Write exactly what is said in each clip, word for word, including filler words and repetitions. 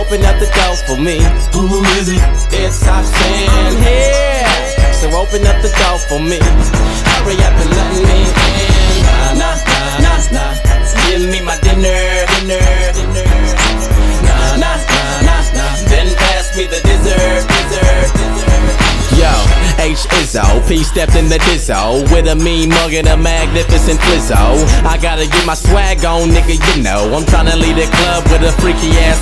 open up the door for me. Who is it? It's Hopsin here. So open up the door for me. Hurry up and let me in. Nah, nah, nah, nah. Give me my dinner, dinner, dinner. Nah, nah, nah, nah, nah. Then pass me the dessert, dessert, dessert. Yo, H Izzo, P stepped in the dizzo with a mean mug and a magnificent flizzo. I gotta get my swag on, nigga, you know I'm tryna lead a club with a freaky ass.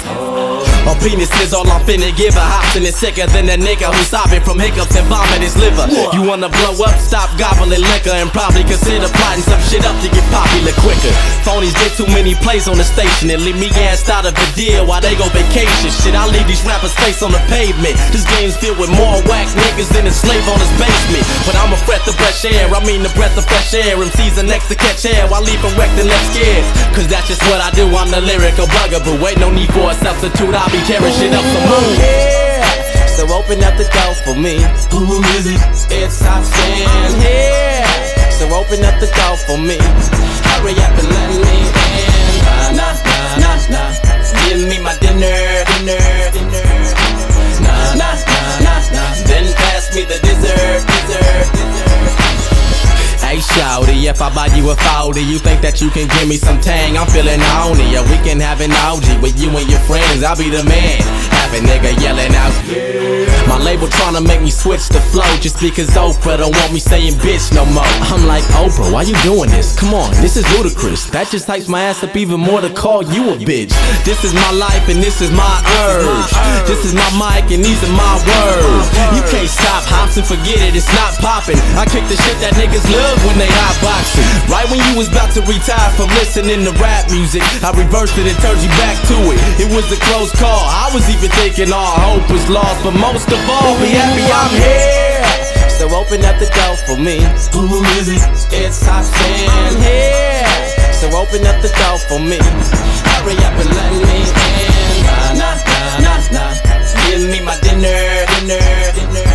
A penis is all I'm finna give a. Hopsin is sicker than a nigga who's sobbing from hiccups and vomit his liver. You wanna blow up, stop gobbling liquor, and probably consider plotting some shit up to get popular quicker. Phonies get too many plays on the station and leave me gassed out of the deal while they go vacation. Shit, I leave these rappers face on the pavement. This game's filled with more whack niggas than a slave on his basement. But I'ma fret the fresh air, I mean the breath of fresh air. M Cs are next to catch air while leaving wrecked and left scared. Cause that's just what I do, I'm the lyrical bugaboo. Ain't no need for a substitute, I'll be tearing shit up the moon. Yeah, so open up the door for me. Who is it? It's Hopsin here. So open up the door for me. Hurry up and let me in. Nah, nah, nah, nah, nah. Give me my dinner, dinner, dinner. Nah, nah, nah, nah, nah. Then pass me the dessert, dessert, dessert. Hey shawty, if I buy you a forty, you think that you can give me some tang? I'm feeling horny, yeah, we can have an orgy with you and your friends, I'll be the man. Have a nigga yelling out, yeah. My label tryna make me switch the flow just because Oprah don't want me saying bitch no more. I'm like, Oprah, why you doing this? Come on, this is ludicrous. That just hypes my ass up even more to call you a bitch. This is my life and this is my urge. This is my mic and these are my words. You can't stop Hopsin, forget it, it's not popping. I kick the shit that niggas love when they hot boxing. Right when you was about to retire from listening to rap music, I reversed it and turned you back to it. It was a close call, I was even thinking all hope was lost, but most of all, be happy I'm here. So open up the door for me. Who is it? It's Hopsin here. So open up the door for me. Hurry up and let me in. Nah, nah, nah, nah, nah. Give me my dinner, dinner, dinner.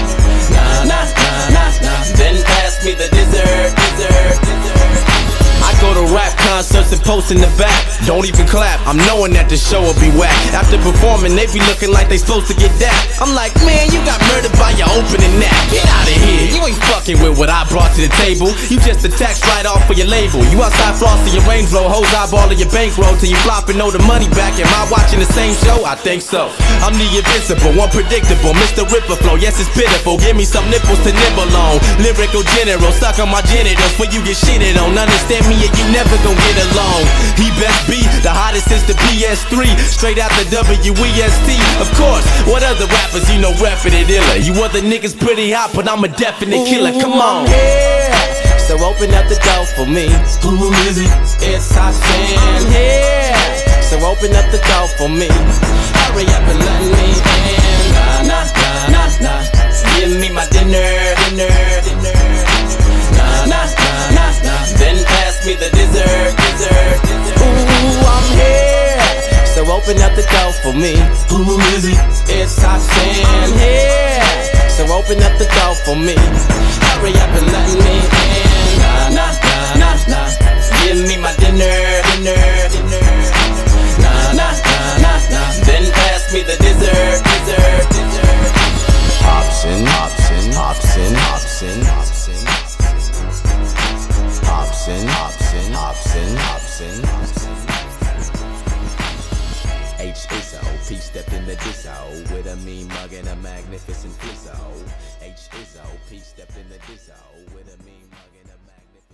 Nah, nah, nah, nah, nah. Then pass me the dessert, dessert, dessert. I go to rap concerts and post in the back. Don't even clap, I'm knowing that the show will be whack. After performing, they be looking like they supposed to get that. I'm like, man, you got murdered by your opening act. Get out of here, you ain't fucking with what I brought to the table. You just a tax write-off for your label. You outside flossing your Range Rover, hoes eyeballing your bankroll till you flop and know the money back. Am I watching the same show? I think so. I'm the invincible, unpredictable, Mister Ripper flow. Yes, it's pitiful, give me some nipples to nibble on. Lyrical general, suck on my genitals before you get shitted on. Understand me and you never gon' get along. He best be the hottest since the P S three, straight out the W E S T. Of course, what other rappers you know rapping it iller? You other niggas pretty hot, but I'm a definite killer. Come on. Yeah, so open up the door for me. Who is it? It's Hopsin here. So open up the door for me. Hurry up and let me in. Nah, nah, nah, nah, nah. Give me my dinner, dinner, dinner. Nah, nah, nah, nah, nah. Then pass me the dessert, dessert, dessert. Ooh, I'm here. So open up the door for me. Who is it? It's Hopsin here. So open up the door for me. Hurry up and let me in. Nah, nah, nah, nah, nah. Give me my dinner, dinner, dinner. Nah, nah, nah, nah, nah. Then pass me the dessert, dessert, dessert. Hopsin, Hopsin, Hopsin, Hopsin, Hopsin. Hopsin, Hopsin, Hopsin, Hopsin, Hopsin. H Izzo, P stepped in the dizzo with a mean mug and a magnificent flizzo. H Izzo, P stepped in the dizzo with a mean